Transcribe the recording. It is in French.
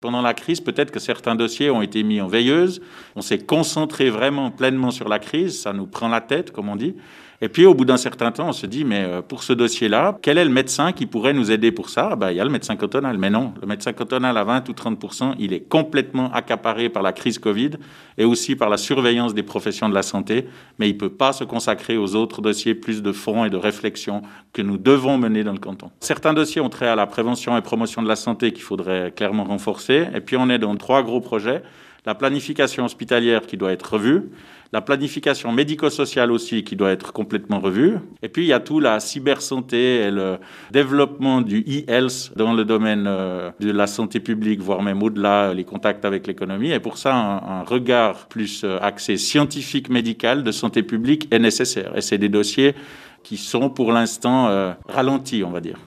Pendant la crise, peut-être que certains dossiers ont été mis en veilleuse. On s'est concentré vraiment pleinement sur la crise. Ça nous prend la tête, comme on dit. Et puis, au bout d'un certain temps, on se dit, mais pour ce dossier-là, quel est le médecin qui pourrait nous aider pour ça? Il y a le médecin cantonal. Mais non, le médecin cantonal à 20 ou 30%, il est complètement accaparé par la crise Covid et aussi par la surveillance des professions de la santé. Mais il ne peut pas se consacrer aux autres dossiers, plus de fond et de réflexion que nous devons mener dans le canton. Certains dossiers ont trait à la prévention et promotion de la santé qu'il faudrait clairement renforcer. Et puis, on est dans 3 gros projets. La planification hospitalière qui doit être revue, la planification médico-sociale aussi qui doit être complètement revue. Et puis, il y a tout la cybersanté et le développement du e-health dans le domaine de la santé publique, voire même au-delà, les contacts avec l'économie. Et pour ça, un regard plus axé scientifique médical de santé publique est nécessaire. Et c'est des dossiers qui sont pour l'instant ralentis, on va dire.